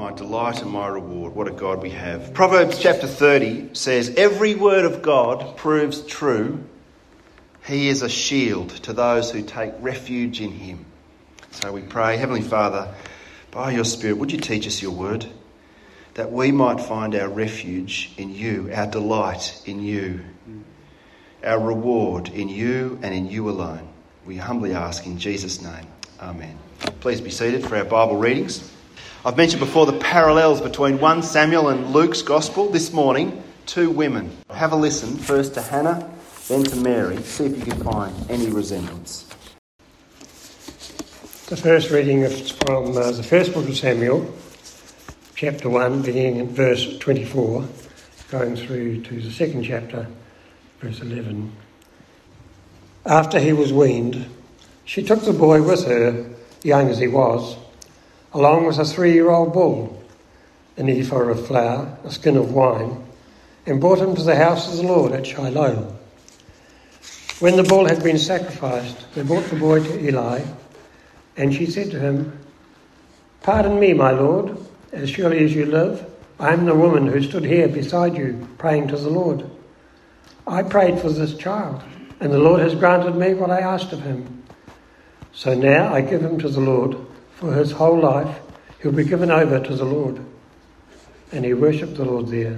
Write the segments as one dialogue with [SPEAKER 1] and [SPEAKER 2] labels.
[SPEAKER 1] my delight and my reward. What a God we have. Proverbs chapter 30 says, every word of God proves true. He is a shield to those who take refuge in him. So we pray, Heavenly Father, by your Spirit, would you teach us your word, that we might find our refuge in you, our delight in you, our reward in you and in you alone. We humbly ask in Jesus' name. Amen. Please be seated for our Bible readings. I've mentioned before the parallels between 1 Samuel and Luke's Gospel. This morning, two women. Have a listen, first to Hannah, then to Mary. See if you can find any resemblance.
[SPEAKER 2] The first reading is from the first book of Samuel, chapter 1, beginning at verse 24, going through to the second chapter, verse 11. After he was weaned, she took the boy with her, young as he was, along with a 3-year-old bull, an ephah of flour, a skin of wine, and brought him to the house of the Lord at Shiloh. When the bull had been sacrificed, they brought the boy to Eli, and she said to him, "Pardon me, my lord, as surely as you live, I am the woman who stood here beside you, praying to the Lord. I prayed for this child, and the Lord has granted me what I asked of him. So now I give him to the Lord. For his whole life he'll be given over to the Lord." And he worshipped the Lord there.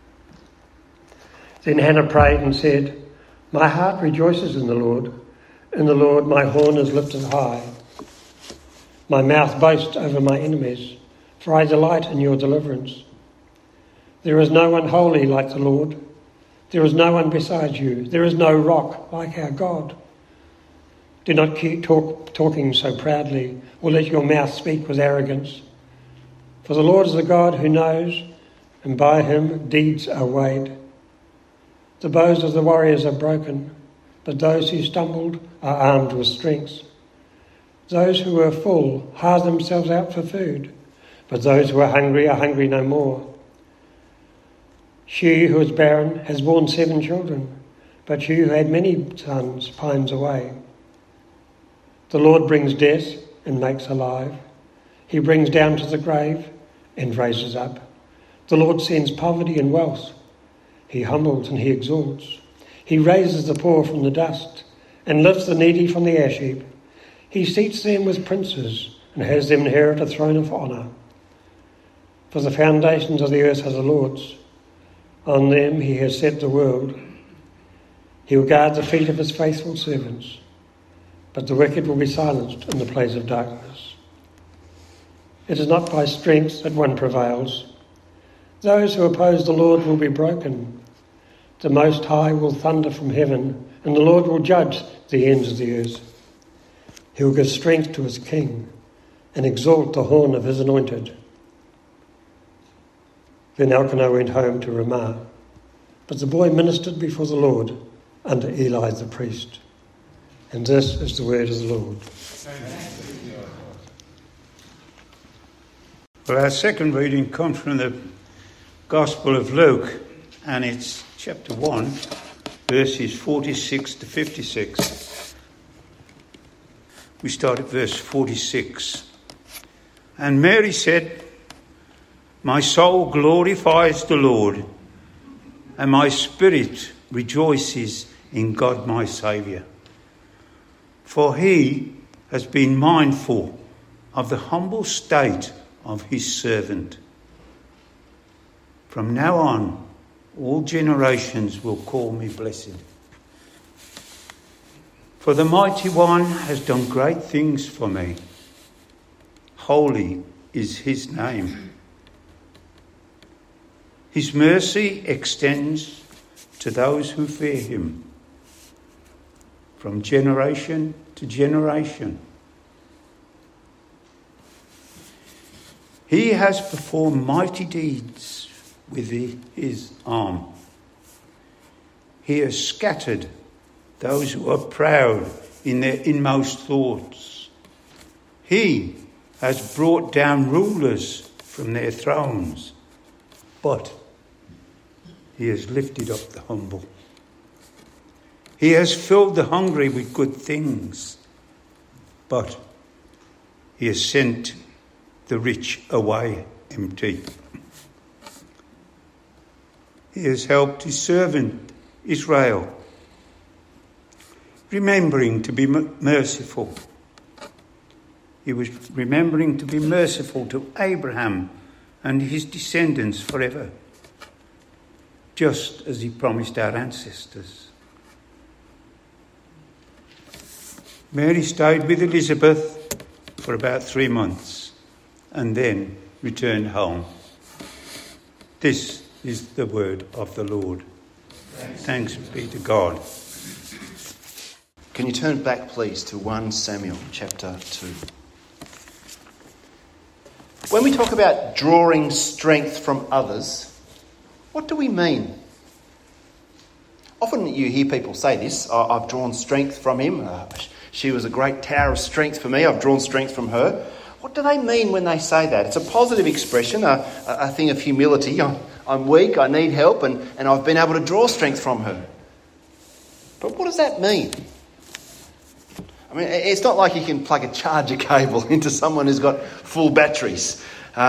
[SPEAKER 2] Then Hannah prayed and said, "My heart rejoices in the Lord. In the Lord my horn is lifted high. My mouth boasts over my enemies, for I delight in your deliverance. There is no one holy like the Lord. There is no one besides you. There is no rock like our God. Do not keep talking so proudly, or let your mouth speak with arrogance. For the Lord is a God who knows, and by him deeds are weighed. The bows of the warriors are broken, but those who stumbled are armed with strength. Those who are full hire themselves out for food, but those who are hungry no more. She who is barren has borne 7 children, but she who had many sons pines away. The Lord brings death and makes alive. He brings down to the grave and raises up. The Lord sends poverty and wealth. He humbles and he exalts. He raises the poor from the dust and lifts the needy from the ash heap. He seats them with princes and has them inherit a throne of honour. For the foundations of the earth are the Lord's. On them he has set the world. He will guard the feet of his faithful servants. But the wicked will be silenced in the place of darkness. It is not by strength that one prevails. Those who oppose the Lord will be broken. The Most High will thunder from heaven, and the Lord will judge the ends of the earth. He will give strength to his king and exalt the horn of his anointed. Then Elkanah went home to Ramah, but the boy ministered before the Lord under Eli the priest. And this is the word of the Lord.
[SPEAKER 3] Well, our second reading comes from the Gospel of Luke, and it's chapter 1, verses 46 to 56. We start at verse 46. And Mary said, "My soul glorifies the Lord, and my spirit rejoices in God my Saviour. For he has been mindful of the humble state of his servant. From now on, all generations will call me blessed. For the Mighty One has done great things for me. Holy is his name. His mercy extends to those who fear him, from generation to generation. He has performed mighty deeds with his arm. He has scattered those who are proud in their inmost thoughts. He has brought down rulers from their thrones, but he has lifted up the humble. He has filled the hungry with good things, but he has sent the rich away empty. He has helped his servant Israel, remembering to be merciful. He was remembering to be merciful to Abraham and his descendants forever, just as he promised our ancestors. Mary stayed with Elizabeth for about 3 months and then returned home. This is the word of the Lord. Thanks be to God.
[SPEAKER 1] Can you turn back, please, to 1 Samuel chapter 2. When we talk about drawing strength from others, what do we mean? Often you hear people say this, I've drawn strength from him. She was a great tower of strength for me. I've drawn strength from her. What do they mean when they say that? It's a positive expression, a thing of humility. I'm weak, I need help, and I've been able to draw strength from her. But what does that mean? I mean, it's not like you can plug a charger cable into someone who's got full batteries.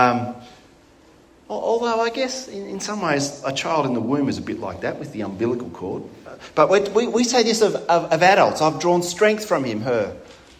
[SPEAKER 1] Although I guess in some ways a child in the womb is a bit like that with the umbilical cord. But we say this of adults. I've drawn strength from him, her.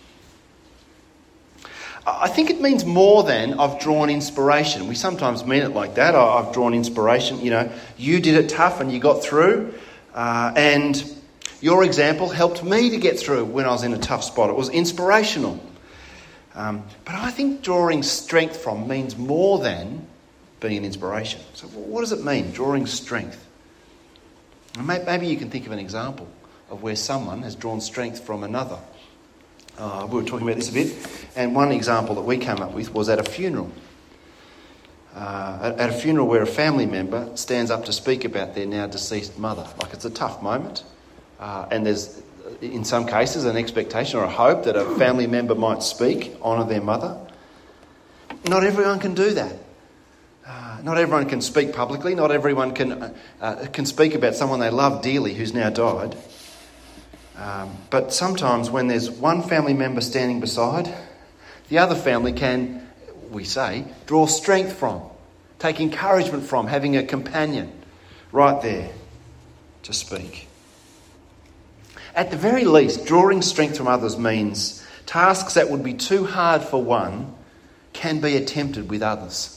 [SPEAKER 1] I think it means more than I've drawn inspiration. We sometimes mean it like that. I've drawn inspiration. You know, you did it tough and you got through. And your example helped me to get through when I was in a tough spot. It was inspirational. But I think drawing strength from means more than being an inspiration. So what does it mean, drawing strength? Maybe you can think of an example of where someone has drawn strength from another. We were talking about this a bit, and one example that we came up with was at a funeral. At a funeral where a family member stands up to speak about their now deceased mother. Like, it's a tough moment, and there's, in some cases, an expectation or a hope that a family member might speak, honour their mother. Not everyone can do that. Not everyone can speak publicly. Not everyone can speak about someone they love dearly who's now died. But sometimes when there's one family member standing beside, the other family can, we say, draw strength from, take encouragement from, having a companion right there to speak. At the very least, drawing strength from others means tasks that would be too hard for one can be attempted with others.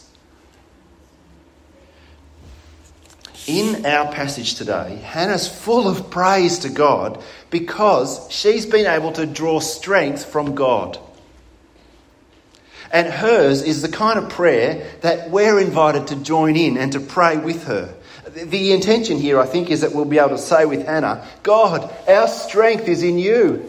[SPEAKER 1] In our passage today, Hannah's full of praise to God because she's been able to draw strength from God. And hers is the kind of prayer that we're invited to join in and to pray with her. The intention here, I think, is that we'll be able to say with Hannah, God, our strength is in you.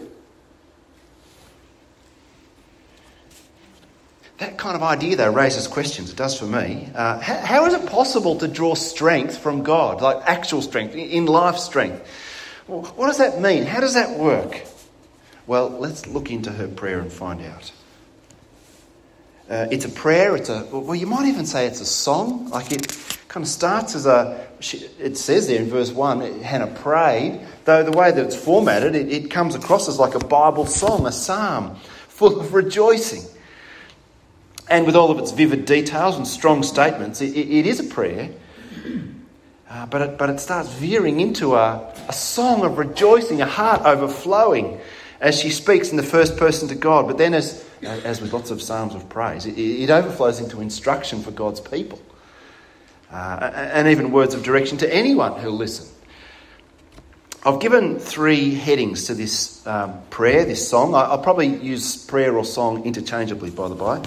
[SPEAKER 1] That kind of idea, though, raises questions. It does for me. How is it possible to draw strength from God, like actual strength, in life strength? Well, what does that mean? How does that work? Well, let's look into her prayer and find out. It's a prayer. Well, you might even say it's a song. Like, it kind of starts as it says there in verse 1, Hannah prayed. Though the way that it's formatted, it comes across as like a Bible song, a psalm, full of rejoicing. And with all of its vivid details and strong statements, it is a prayer. But it starts veering into a song of rejoicing, a heart overflowing as she speaks in the first person to God. But then as with lots of psalms of praise, it overflows into instruction for God's people. And even words of direction to anyone who'll listen. I've given 3 headings to this prayer, this song. I'll probably use prayer or song interchangeably, by the by.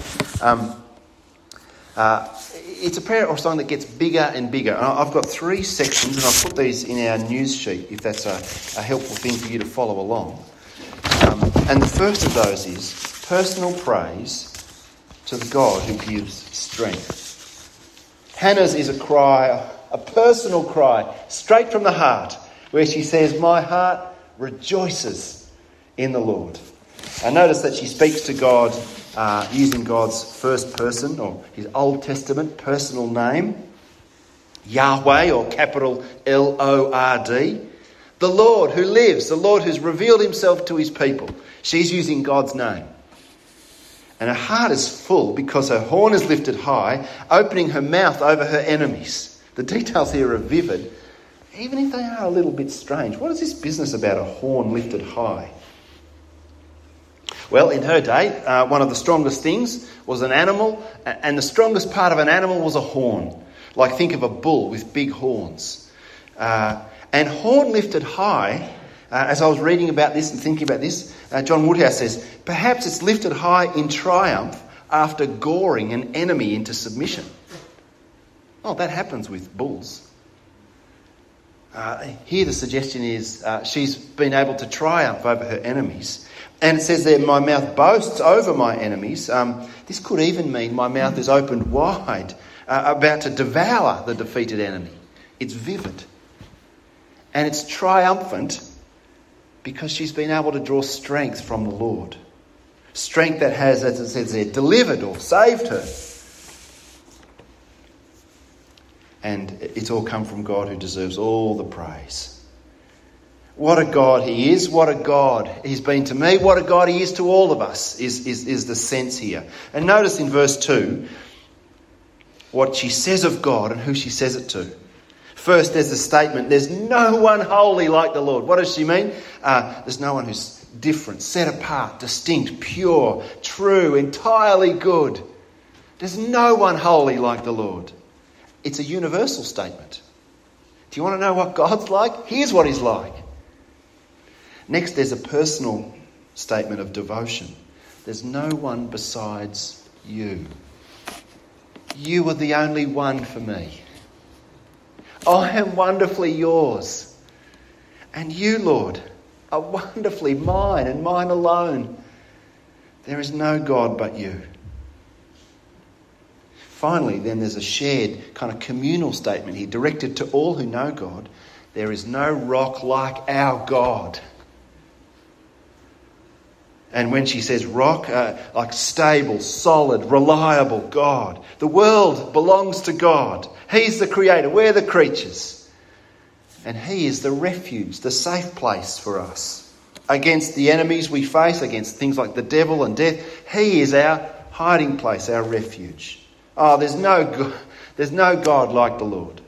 [SPEAKER 1] It's a prayer or song that gets bigger and bigger. And I've got 3 sections, and I've put these in our news sheet, if that's a helpful thing for you to follow along. And the first of those is personal praise to the God who gives strength. Hannah's is a cry, a personal cry, straight from the heart, where she says, my heart rejoices in the Lord. And notice that she speaks to God using God's first person, or his Old Testament personal name, Yahweh, or capital L-O-R-D. The Lord who lives, the Lord who's revealed himself to his people. She's using God's name. And her heart is full because her horn is lifted high, opening her mouth over her enemies. The details here are vivid, even if they are a little bit strange. What is this business about a horn lifted high? Well, in her day, one of the strongest things was an animal, and the strongest part of an animal was a horn. Like, think of a bull with big horns. And horn lifted high, as I was reading about this and thinking about this, John Woodhouse says, perhaps it's lifted high in triumph after goring an enemy into submission. Oh, that happens with bulls. Here the suggestion is she's been able to triumph over her enemies. And it says there, my mouth boasts over my enemies. This could even mean my mouth is opened wide, about to devour the defeated enemy. It's vivid. And it's triumphant because she's been able to draw strength from the Lord. Strength that has, as it says there, delivered or saved her. And it's all come from God who deserves all the praise. What a God he is. What a God he's been to me. What a God he is to all of us is the sense here. And notice in verse 2 what she says of God and who she says it to. First, there's the statement, there's no one holy like the Lord. What does she mean? There's no one who's different, set apart, distinct, pure, true, entirely good. There's no one holy like the Lord. It's a universal statement. Do you want to know what God's like? Here's what he's like. Next, there's a personal statement of devotion. There's no one besides you. You are the only one for me. I am wonderfully yours. And you, Lord, are wonderfully mine and mine alone. There is no God but you. Finally, then there's a shared kind of communal statement here directed to all who know God. There is no rock like our God. And when she says rock, like stable, solid, reliable God. The world belongs to God. He's the creator. We're the creatures. And he is the refuge, the safe place for us. Against the enemies we face, against things like the devil and death, he is our hiding place, our refuge. Oh, there's no God like the Lord.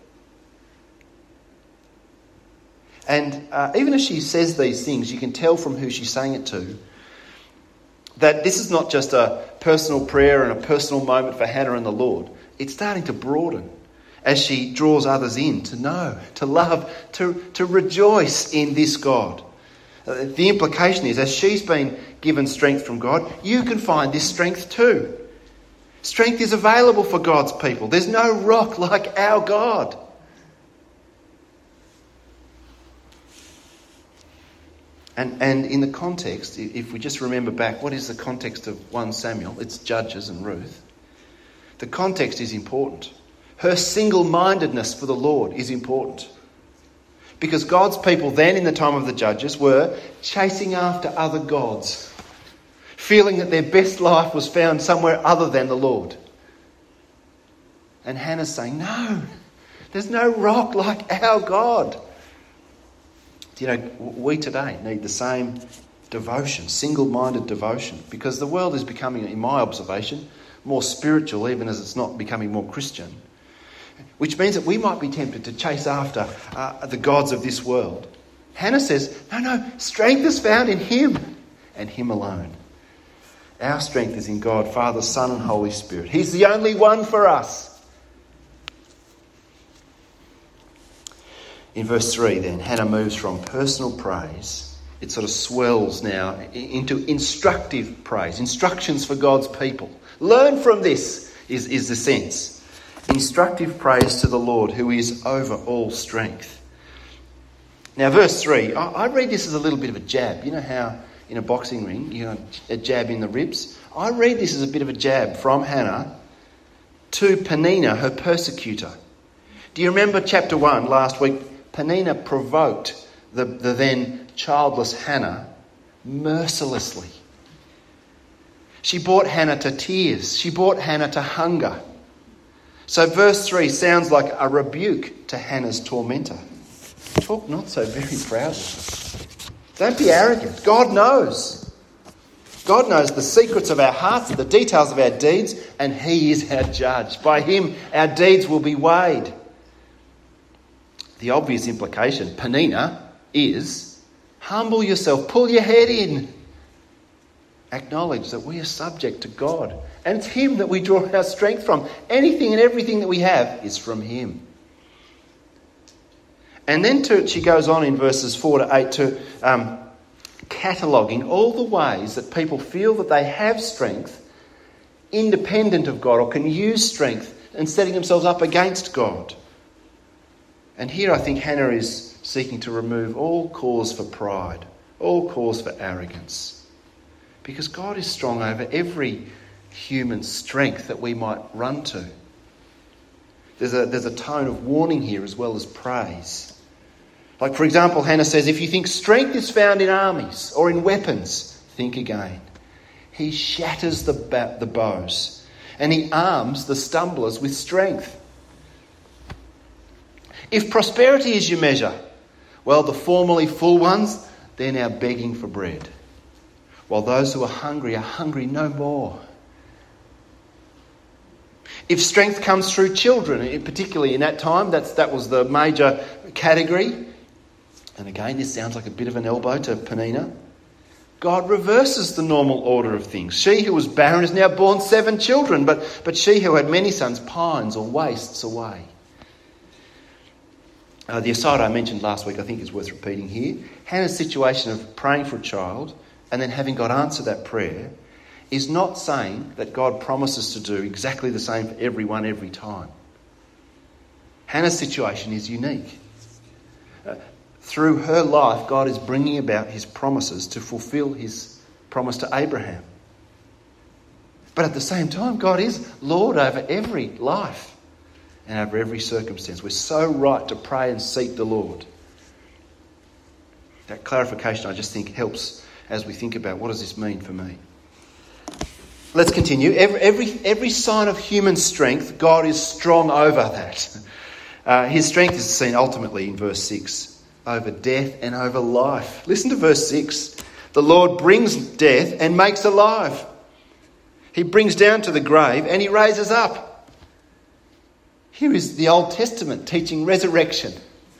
[SPEAKER 1] And even as she says these things, you can tell from who she's saying it to that this is not just a personal prayer and a personal moment for Hannah and the Lord. It's starting to broaden as she draws others in to know, to love, to rejoice in this God. The implication is, as she's been given strength from God, you can find this strength too. Strength is available for God's people. There's no rock like our God. And in the context, if we just remember back, what is the context of 1 Samuel? It's Judges and Ruth. The context is important. Her single-mindedness for the Lord is important. Because God's people then, in the time of the Judges, were chasing after other gods, feeling that their best life was found somewhere other than the Lord. And Hannah's saying, no, there's no rock like our God. You know, we today need the same devotion, single-minded devotion, because the world is becoming, in my observation, more spiritual, even as it's not becoming more Christian, which means that we might be tempted to chase after the gods of this world. Hannah says, no, strength is found in him and him alone. Our strength is in God, Father, Son and Holy Spirit. He's the only one for us. In verse 3 then, Hannah moves from personal praise, it sort of swells now into instructive praise, instructions for God's people. Learn from this is the sense. Instructive praise to the Lord who is over all strength. Now verse 3, I read this as a little bit of a jab. You know how in a boxing ring you have a jab in the ribs? I read this as a bit of a jab from Hannah to Peninnah, her persecutor. Do you remember chapter 1 last week? Peninnah provoked the then childless Hannah mercilessly. She brought Hannah to tears. She brought Hannah to hunger. So verse 3 sounds like a rebuke to Hannah's tormentor. Talk not so very proudly. Don't be arrogant. God knows. God knows the secrets of our hearts, the details of our deeds, and he is our judge. By him, our deeds will be weighed. The obvious implication, Penina, is humble yourself, pull your head in. Acknowledge that we are subject to God, and it's him that we draw our strength from. Anything and everything that we have is from him. And then she goes on in verses 4 to 8 to cataloguing all the ways that people feel that they have strength independent of God, or can use strength, and setting themselves up against God. And here I think Hannah is seeking to remove all cause for pride, all cause for arrogance. Because God is strong over every human strength that we might run to. There's a tone of warning here as well as praise. Like, for example, Hannah says, if you think strength is found in armies or in weapons, think again. He shatters the bows and he arms the stumblers with strength. If prosperity is your measure, well, the formerly full ones, they're now begging for bread. While those who are hungry no more. If strength comes through children, particularly in that time, that was the major category. And again, this sounds like a bit of an elbow to Penina. God reverses the normal order of things. She who was barren has now borne 7 children, but she who had many sons pines or wastes away. The aside I mentioned last week I think is worth repeating here. Hannah's situation of praying for a child and then having God answer that prayer is not saying that God promises to do exactly the same for everyone every time. Hannah's situation is unique. Through her life, God is bringing about his promises to fulfill his promise to Abraham. But at the same time, God is Lord over every life and over every circumstance. We're so right to pray and seek the Lord. That clarification, I just think, helps as we think about what does this mean for me. Let's continue. Every sign of human strength, God is strong over that. His strength is seen ultimately in verse 6. Over death and over life. Listen to verse 6. The Lord brings death and makes alive. He brings down to the grave and he raises up. Here is the Old Testament teaching resurrection.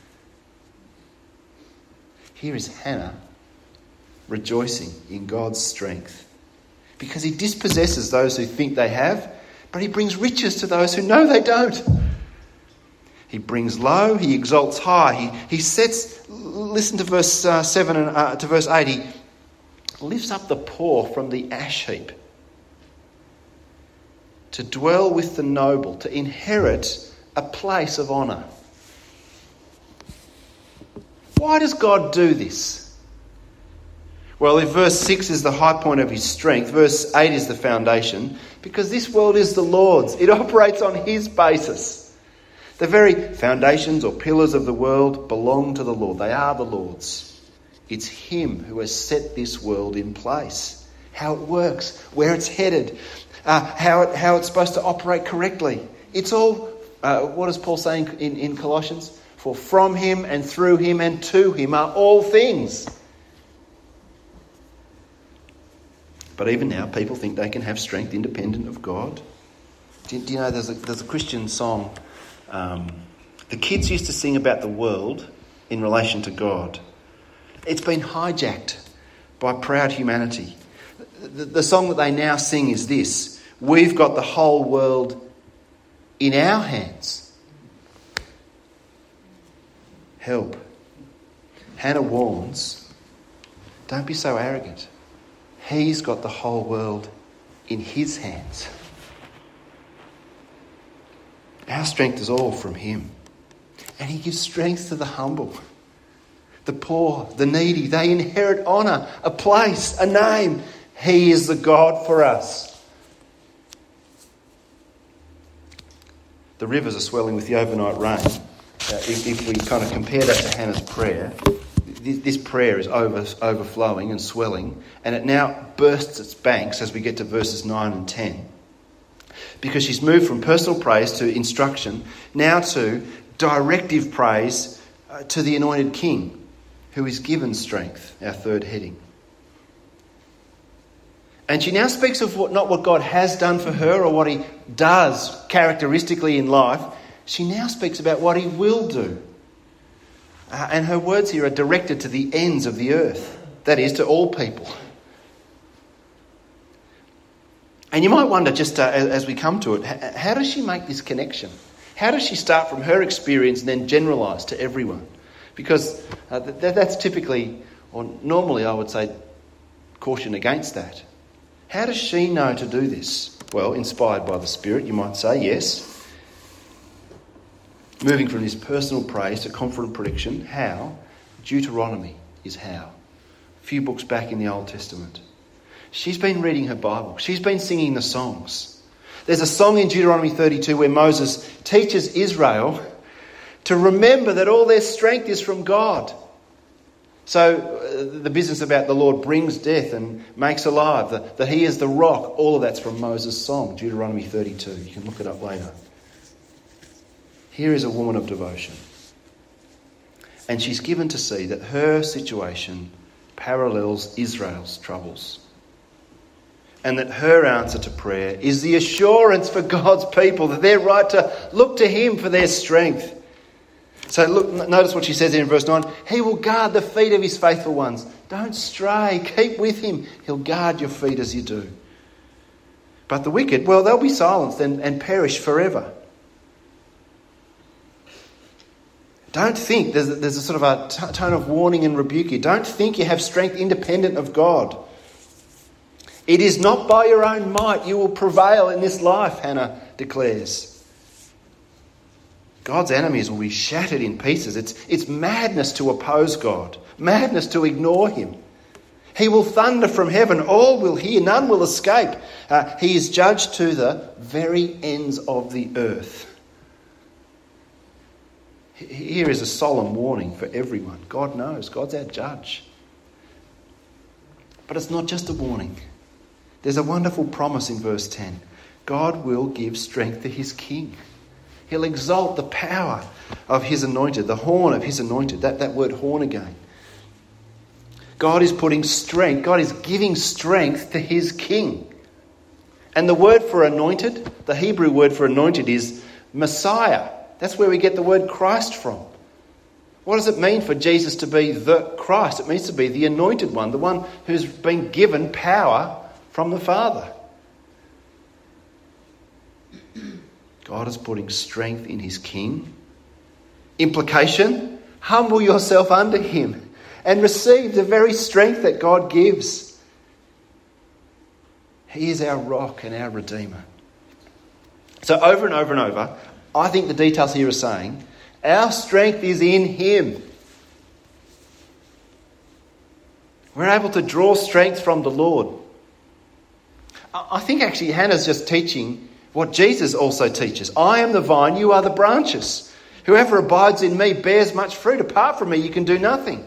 [SPEAKER 1] Here is Hannah rejoicing in God's strength. Because he dispossesses those who think they have, but he brings riches to those who know they don't. He brings low, he exalts high. He sets, listen to verse 7 and to verse 8, he lifts up the poor from the ash heap to dwell with the noble, to inherit a place of honour. Why does God do this? Well, if verse 6 is the high point of his strength, verse 8 is the foundation, because this world is the Lord's. It operates on his basis. The very foundations or pillars of the world belong to the Lord. They are the Lord's. It's him who has set this world in place. How it works, where it's headed, how it's supposed to operate correctly. It's all, what does Paul say in Colossians? For from him and through him and to him are all things. But even now, people think they can have strength independent of God. Do you know there's a Christian song. The kids used to sing about the world in relation to God. It's been hijacked by proud humanity. The song that they now sing is this: we've got the whole world in our hands. Help. Hannah warns, don't be so arrogant. He's got the whole world in his hands. Our strength is all from him. And he gives strength to the humble. The poor, the needy, they inherit honour, a place, a name. He is the God for us. The rivers are swelling with the overnight rain. If we kind of compare that to Hannah's prayer, this prayer is overflowing and swelling, and it now bursts its banks as we get to verses 9 and 10. Because she's moved from personal praise to instruction, now to directive praise to the anointed king, who is given strength, our third heading. And she now speaks of not what God has done for her or what he does characteristically in life. She now speaks about what he will do. And her words here are directed to the ends of the earth. That is, to all people. And you might wonder, just as we come to it, how does she make this connection? How does she start from her experience and then generalise to everyone? Because that's typically, or normally I would say, caution against that. How does she know to do this? Well, inspired by the Spirit, you might say, yes. Moving from this personal praise to confident prediction, how? Deuteronomy is how. A few books back in the Old Testament. She's been reading her Bible. She's been singing the songs. There's a song in Deuteronomy 32 where Moses teaches Israel to remember that all their strength is from God. So the business about the Lord brings death and makes alive, that he is the rock, all of that's from Moses' song, Deuteronomy 32. You can look it up later. Here is a woman of devotion. And she's given to see that her situation parallels Israel's troubles. And that her answer to prayer is the assurance for God's people that they're right to look to him for their strength. So look, notice what she says here in verse 9. He will guard the feet of his faithful ones. Don't stray. Keep with him. He'll guard your feet as you do. But the wicked, well, they'll be silenced and perish forever. Don't think, there's a sort of a tone of warning and rebuke here. Don't think you have strength independent of God. It is not by your own might you will prevail in this life, Hannah declares. God's enemies will be shattered in pieces. It's madness to oppose God, madness to ignore him. He will thunder from heaven, all will hear, none will escape. He is judged to the very ends of the earth. Here is a solemn warning for everyone. God knows, God's our judge. But it's not just a warning. There's a wonderful promise in verse 10. God will give strength to his king. He'll exalt the power of his anointed, the horn of his anointed. That word horn again. God is putting strength, God is giving strength to his king. And the word for anointed, the Hebrew word for anointed is Messiah. That's where we get the word Christ from. What does it mean for Jesus to be the Christ? It means to be the anointed one, the one who's been given power from the Father. God is putting strength in his king. Implication, humble yourself under him and receive the very strength that God gives. He is our rock and our Redeemer. So over and over and over, I think the details here are saying, our strength is in him. We're able to draw strength from the Lord. I think actually Hannah's just teaching what Jesus also teaches. I am the vine, you are the branches. Whoever abides in me bears much fruit. Apart from me, you can do nothing.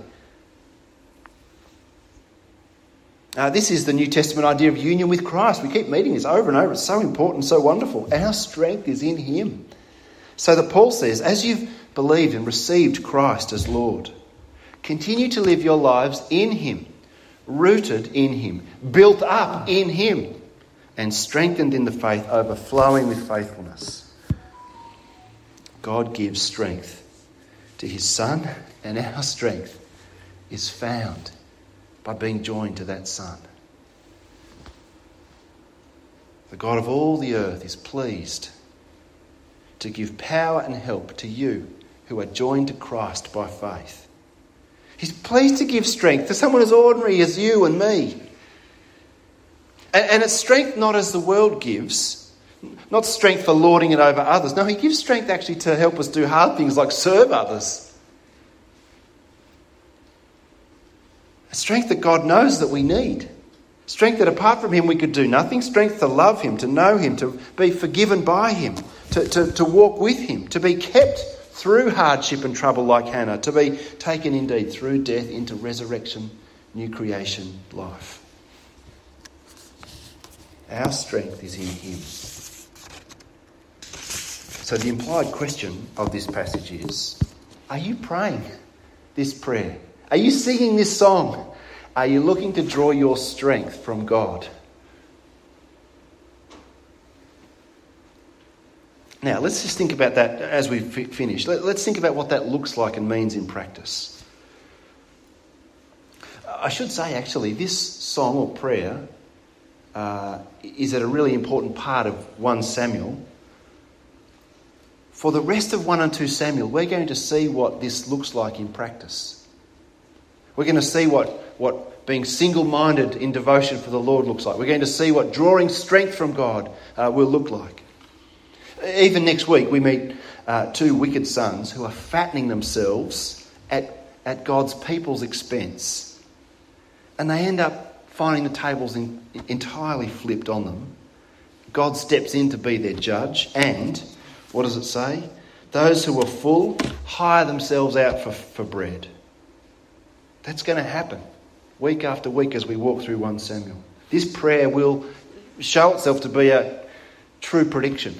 [SPEAKER 1] This is the New Testament idea of union with Christ. We keep meeting this over and over. It's so important, so wonderful. Our strength is in him. So that Paul says, as you've believed and received Christ as Lord, continue to live your lives in him, rooted in him, built up in him, and strengthened in the faith, overflowing with faithfulness. God gives strength to his Son, and our strength is found by being joined to that Son. The God of all the earth is pleased to give power and help to you who are joined to Christ by faith. He's pleased to give strength to someone as ordinary as you and me. And it's strength not as the world gives, not strength for lording it over others. No, he gives strength actually to help us do hard things like serve others. A strength that God knows that we need. Strength that apart from him we could do nothing. Strength to love him, to know him, to be forgiven by him, to walk with him, to be kept through hardship and trouble like Hannah, to be taken indeed through death into resurrection, new creation, life. Our strength is in him. So the implied question of this passage is, are you praying this prayer? Are you singing this song? Are you looking to draw your strength from God Now, let's just think about that as we finish. Let's think about what that looks like and means in practice. I should say, actually, this song or prayer is a really important part of 1 Samuel. For the rest of 1 and 2 Samuel, we're going to see what this looks like in practice. We're going to see what being single-minded in devotion for the Lord looks like. We're going to see what drawing strength from God will look like. Even next week, we meet 2 wicked sons who are fattening themselves at God's people's expense. And they end up finding the tables entirely flipped on them. God steps in to be their judge, and what does it say? Those who are full hire themselves out for bread. That's going to happen week after week as we walk through 1 Samuel. This prayer will show itself to be a true prediction.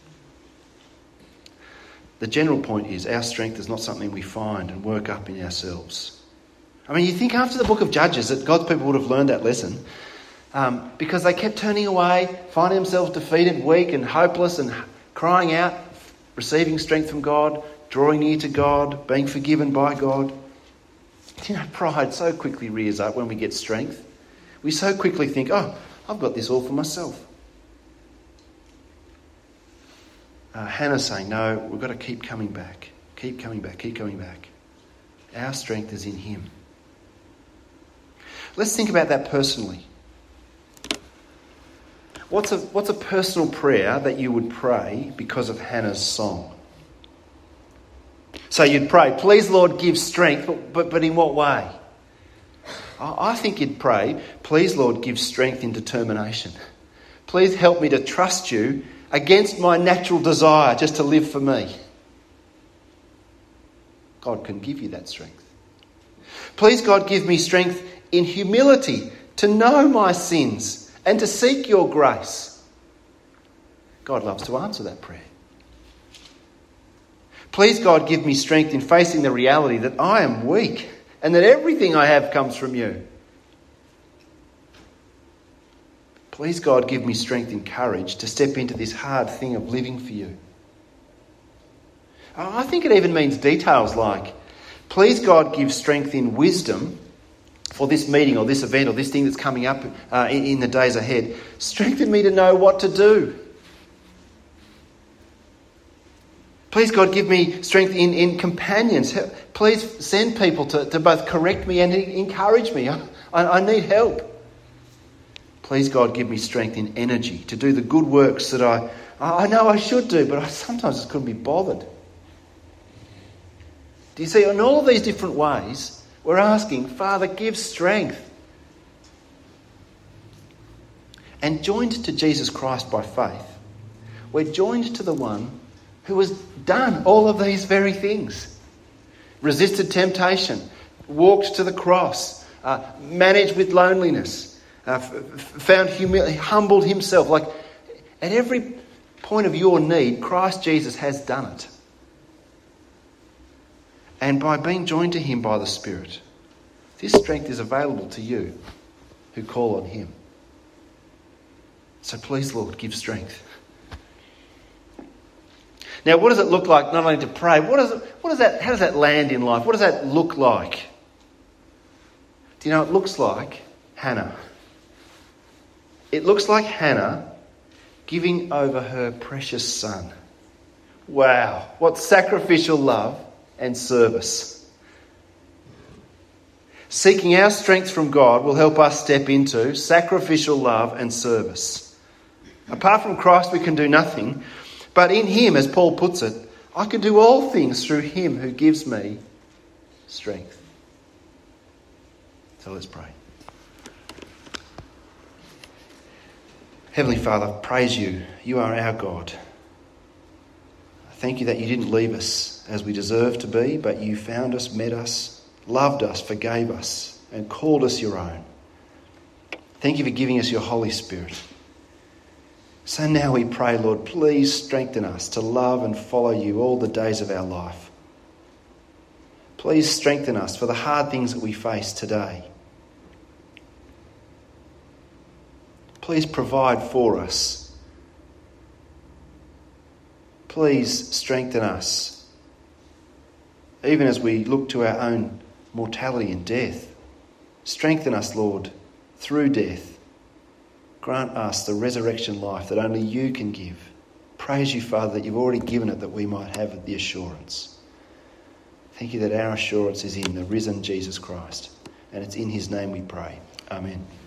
[SPEAKER 1] The general point is our strength is not something we find and work up in ourselves. I mean, you think after the book of Judges that God's people would have learned that lesson because they kept turning away, finding themselves defeated, weak and hopeless and crying out, receiving strength from God, drawing near to God, being forgiven by God. You know, pride so quickly rears up when we get strength. We so quickly think, oh, I've got this all for myself. Hannah's saying, no, we've got to keep coming back. Keep coming back, keep coming back. Our strength is in him. Let's think about that personally. What's a personal prayer that you would pray because of Hannah's song? So you'd pray, please Lord give strength, but in what way? I think you'd pray, please Lord give strength in determination. Please help me to trust you against my natural desire just to live for me. God can give you that strength. Please God give me strength in humility to know my sins and to seek your grace. God loves to answer that prayer. Please God give me strength in facing the reality that I am weak and that everything I have comes from you. Please God give me strength and courage to step into this hard thing of living for you. I think it even means details like, please God give strength in wisdom for this meeting or this event or this thing that's coming up in the days ahead. Strengthen me to know what to do. Please God give me strength in companions. Please send people to both correct me and encourage me. I need help. Please God give me strength in energy to do the good works that I know I should do, but I sometimes just couldn't be bothered. Do you see, in all of these different ways, we're asking, Father, give strength. And joined to Jesus Christ by faith, we're joined to the one who has done all of these very things. Resisted temptation, walked to the cross, managed with loneliness, found humility, humbled himself. Like at every point of your need, Christ Jesus has done it. And by being joined to him by the Spirit, this strength is available to you who call on him. So please, Lord, give strength. Now, what does it look like not only to pray? How does that land in life? What does that look like? Do you know, it looks like Hannah. It looks like Hannah giving over her precious son. Wow, what sacrificial love and service. Seeking our strength from God will help us step into sacrificial love and service. Apart from Christ, we can do nothing. But in him, as Paul puts it, I can do all things through him who gives me strength. So let's pray. Heavenly Father, praise you. You are our God. Thank you that you didn't leave us as we deserve to be, but you found us, met us, loved us, forgave us, and called us your own. Thank you for giving us your Holy Spirit. So now we pray, Lord, please strengthen us to love and follow you all the days of our life. Please strengthen us for the hard things that we face today. Please provide for us Please strengthen us, even as we look to our own mortality and death. Strengthen us, Lord, through death. Grant us the resurrection life that only you can give. Praise you, Father, that you've already given it that we might have the assurance. Thank you that our assurance is in the risen Jesus Christ, and it's in his name we pray. Amen.